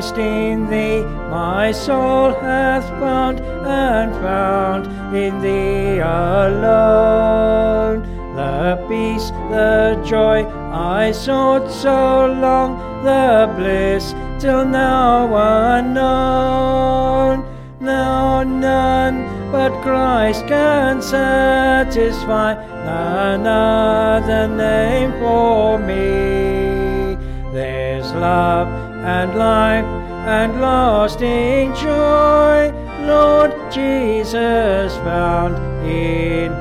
rest in thee my soul hath found, and found in thee alone. The peace, the joy I sought so long, the bliss till now unknown. Now none but Christ can satisfy, none other name for me. There's love and life and lasting joy, Lord Jesus, found in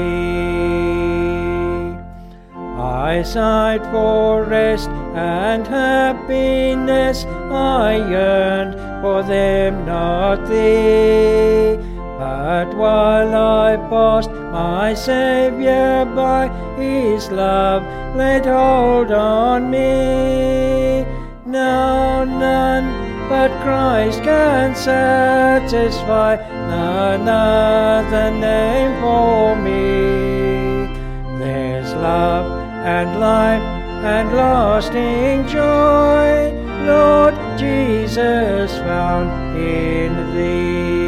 thee. I sighed for rest and happiness, I yearned for them, not thee. But while I passed, my Saviour by his love laid hold on me. Now none but Christ can satisfy, none other name for me. There's love and life and lasting joy, Lord Jesus, found in thee.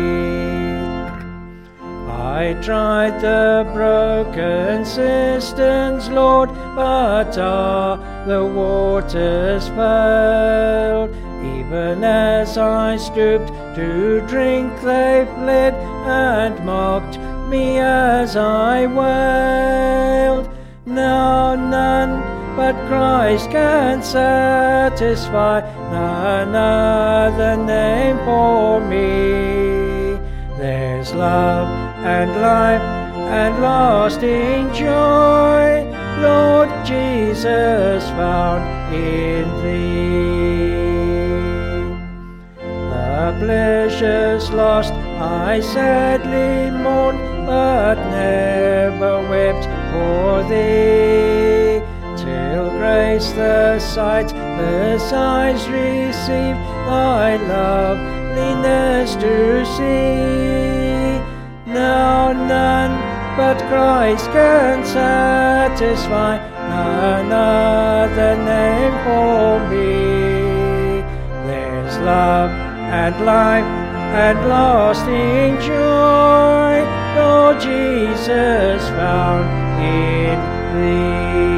I tried the broken cisterns, Lord, but the waters failed. Even as I stooped to drink, they fled and mocked me as I wailed. Now none but Christ can satisfy, none other name for me. There's love and life and lasting joy, Lord Jesus, found in thee. The pleasures lost I sadly mourned, but never wept for thee, till grace the sight, the sighs received, thy loveliness to see. Now none but Christ can satisfy, none other name for me. There's love and life and lasting joy, Lord Jesus, found in thee.